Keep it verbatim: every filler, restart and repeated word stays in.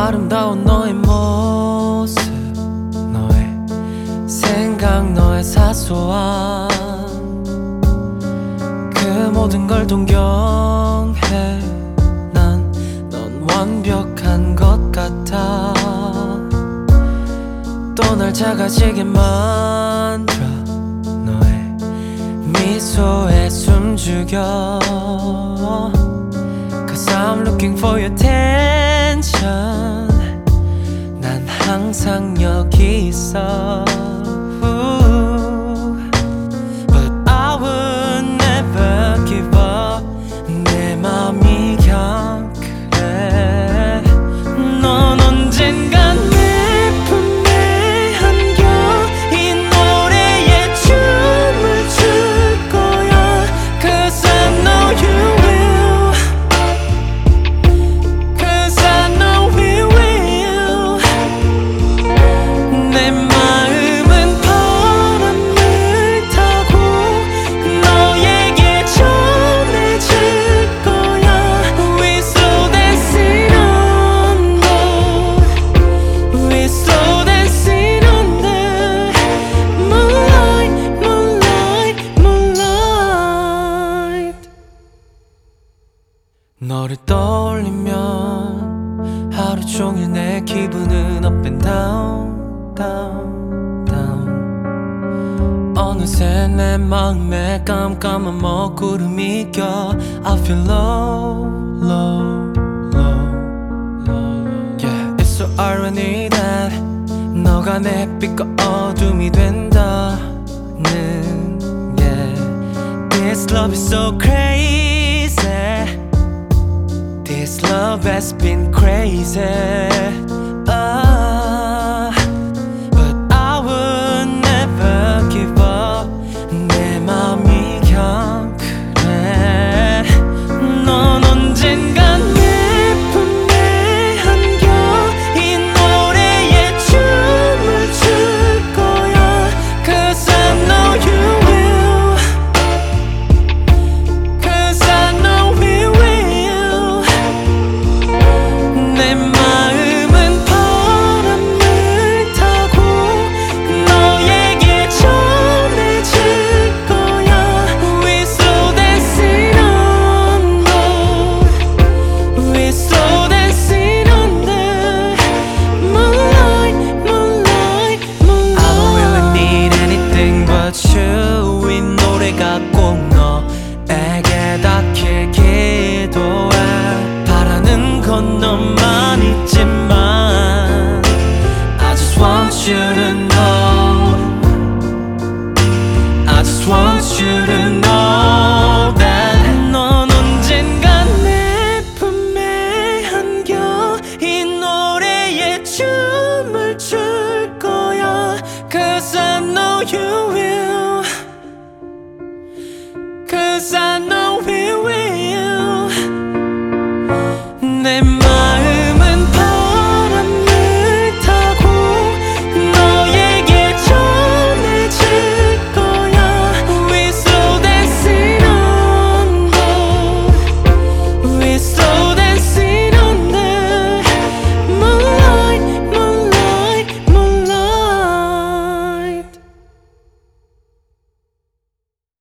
아름다운 너의 모습, 너의 생각, 너의 사소한 그 모든 걸 동경해. 난 넌 완벽한 것 같아. 또 날 작아지게 만들어. 너의 미소에 숨죽여. Cause I'm looking for your attention. 난 항상 여기 있어. But I would never give up. 내 맘이 그냥 그래. 넌 언젠간 내 품에 안겨 이 노래에 춤을 출 거야. Cause I know you will. Cause I know we will. 내 마음은 바람을 타고 너에게 전해질 거야. We slow dancing under. We slow dancing under. Moonlight, moonlight, moonlight. 너를 떠올리면 하루 종일 내 기분은 up and down, down, down. 어느새 내 마음에 깜깜한 먹구름이 껴. I feel low, low, low, low. Yeah, it's so irony that 너가 내 빛과 어둠이 된다는. Yeah, this love is so crazy. This love has been crazy. Ah, but I would never give up. 내 맘이 그냥 그래. 넌 언젠간 내 품에 안겨 이 노래에 춤을 출 거야. Cause I know you will. Cause I know we will. 내 마음은 바람을 타고 너에게 전해질 거야. We slow dancing under. We slow dancing under. Moonlight, moonlight, moonlight. I don't really need anything but you. 이 노래가 꼭 너에게 닿길 기도해. 바라는 건 너만 있지만 I just want you to know. I just want you to know that 넌 언젠간 내 품에 안겨 이 노래에 춤을 출 거야. Cause I know you will. Cause I know we will. 내 마음